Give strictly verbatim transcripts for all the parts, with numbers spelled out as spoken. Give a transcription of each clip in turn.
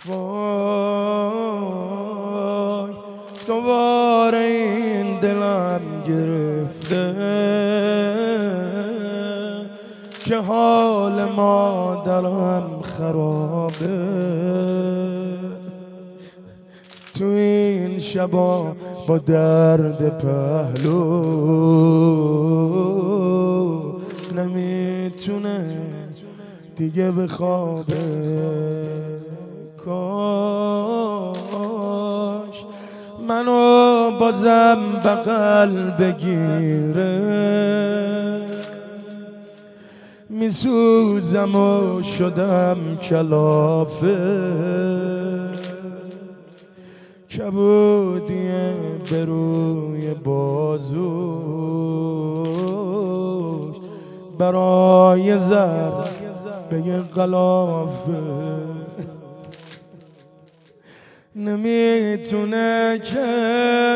وای دوباره این دلم گرفته که حال مادرم خرابه. تو این شبا با درد پهلو نمیتونه دیگه بخوابه. کاش منو بازم بغل بگیره، میسوزم و شدم کلافه. کبودیه به روی بازوش برای زر بگه غلافه. نمیتونه که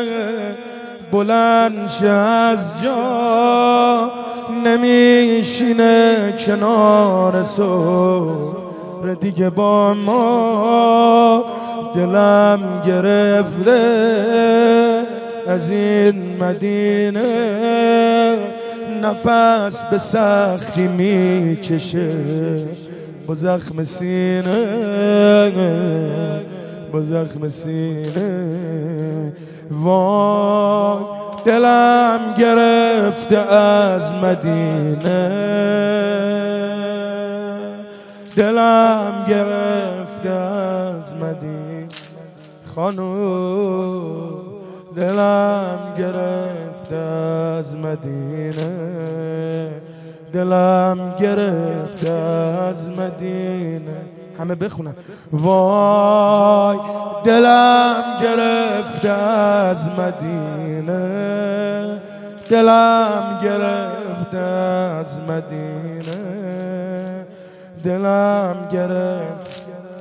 بلند شه از جا، نمیشینه کنار سفره دیگه با ما. دلم گرفته از این مدینه، نفس به سختی میکشه با زخم سینه، با زخم سینه. وای دلم گرفته از مدینه، دلم گرفته از مدینه. خانو دلم گرفته از مدینه، دلم گرفته از مدینه. همه بخونن. وای دلم گرفته از مدینه، دلم گرفته از مدینه، دلم گرفت.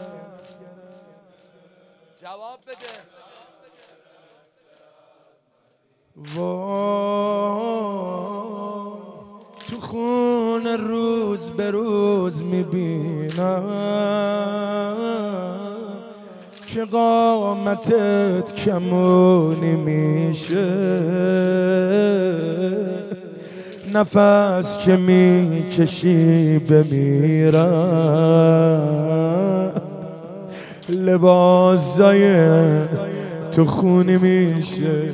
جواب بده. وای تو خون روز به روز میبینم که قامتت کمونی میشه، نفس که میکشی بمیرم، لباسای تو خونی میشه.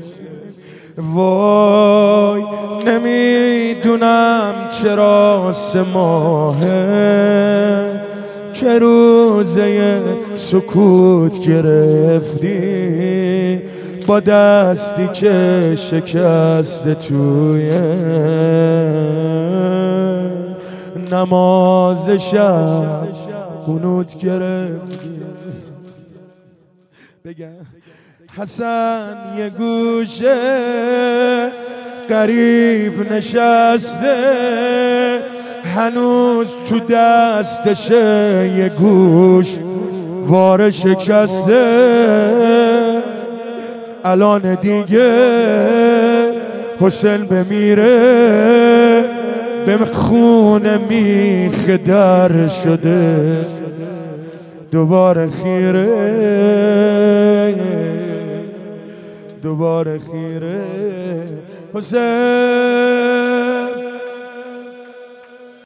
وای نمیدونم چرا سه ماهه که روزه سکوت گرفتی با دستی که شکست توی نماز شب قنوت گرفتی. بگم حسن یه گوشه قریب نشسته، هنوز تو دستشه یه گوش واره شکسته. الان دیگه حسین بمیره به خونه میخ در شده، دوباره خیره دوباره خیره. حسین